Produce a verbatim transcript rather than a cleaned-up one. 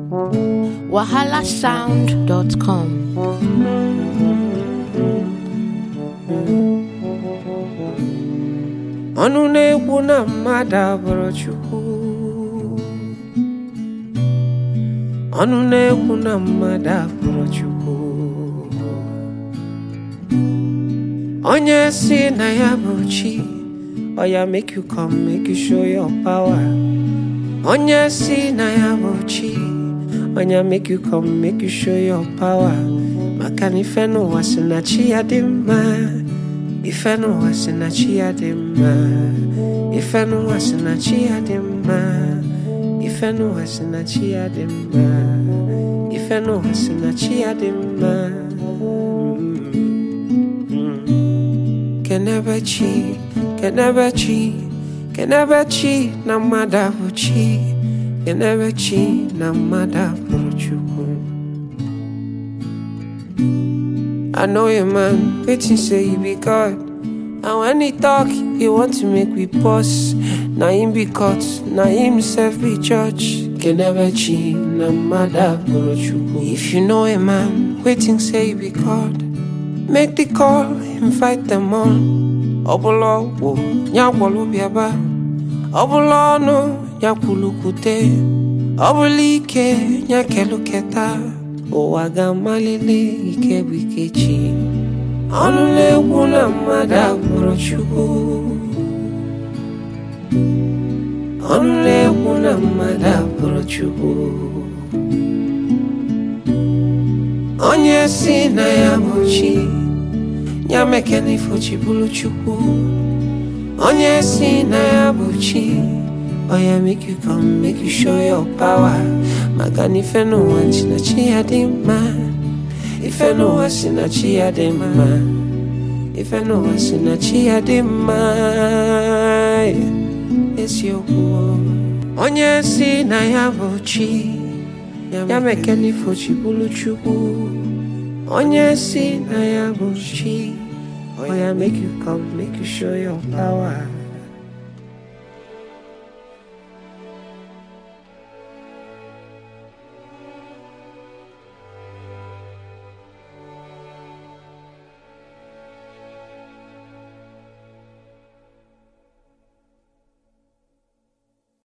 wahala sound dot com. Ọnụ na-ekwu na mmadụ abụrụ Chukwu. Ọnụ na-ekwu na mmadụ abụrụ Chukwu. Onye si na ya bụ chi, oh yeah, make you come, make you show your power. Onye si na ya bụ chi, oh yeah, make you come, make you show your power. Maka na ife n'ụwa si na chi ya dị mma. Ife n'ụwa si na chi ya dị mma. Ife n'ụwa si na chi ya dị mma. Ife n'ụwa si na chi ya dị mma. Ife n'ụwa si na chi ya dị mma. Kenebe chi, kenebe chi, kenebe chi na mmadụ abụ chi. Kenebe chi na mmadụ abụrụ Chukwu. I know a man waiting say he be God, and when he talk, he want to make we pause. Na him be caught, na himself be judge. Kenebe chi na mmadụ abụrụ Chukwu. If you know a man waiting say he be God, make the call, invite them on. Obolo wo nyagwolu biaba. Obolo no nyakulukute. Obolike nyakeluketa. Owaga malele ikebikechi. Ọnụ na-ekwu na mmadụ abụrụ Chukwu. Ọnụ na-ekwu na mmadụ abụrụ Chukwu. Onye si na ya bụ chi, ya mekene ifo chi bụrụ Chukwu. Onye si na ya bụ chi, oh yeah, make you come, make you show your power. Maka na ife n'ụwa si na chi ya dị mma. Ife n'ụwa si na chi ya dị mma. Ife n'ụwa si na chi ya dị mma. Eziokwu. Onye si na ya bụ chi, ya mekene ifo chi bụrụ Chukwu. Onye si na ya bụ chi, oh yeah, make you come, make you show your power.